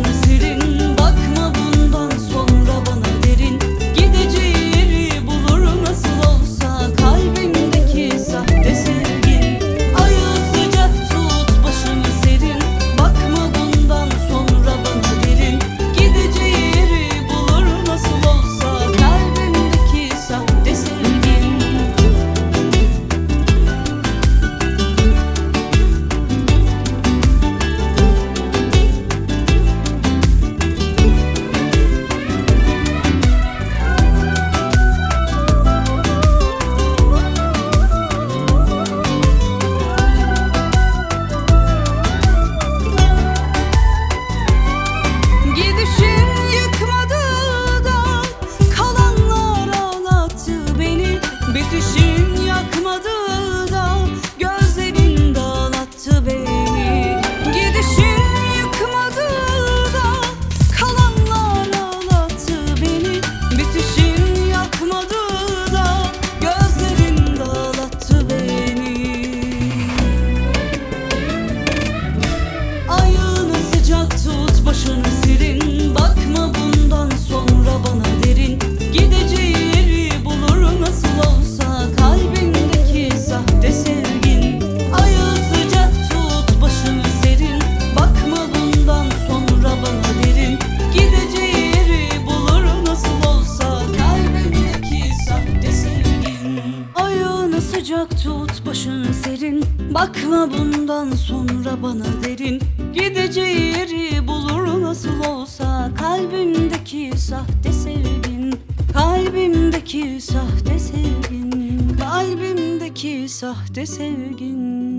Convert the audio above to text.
başını serin. Bakma bundan sonra bana derin. Gideceği yeri bulur nasıl olsa kalbimdeki sahte sevgin. Ayağı sıcak tut başını serin. Bakma bundan sonra bana derin. Gideceği yeri bulur nasıl olsa kalbimdeki sahte sevgin. Gidişin yıkmadı da kalanlar ağlattı beni. Bitişin yakmadı da gözlerin dağlattı beni. Gidişin yıkmadı da kalanlar ağlattı beni. Bitişin yakmadı da gözlerin dağlattı beni. Ayağını sıcak tut başını serin. Bakma bundan sonra bana derin. Gideceği yeri bulur nasıl olsa kalbindeki sahte sevgin. Ayağı sıcak tut başını serin. Bakma bundan sonra bana derin. Gideceği yeri bulur nasıl olsa kalbindeki sahte sevgin. Ayağını sıcak tut başını serin. Bakma bundan sonra bana derin. Gideceği yeri bulur nasıl olsa kalbimdeki sahte sevgin. Kalbimdeki sahte sevgin. Kalbimdeki sahte sevgin.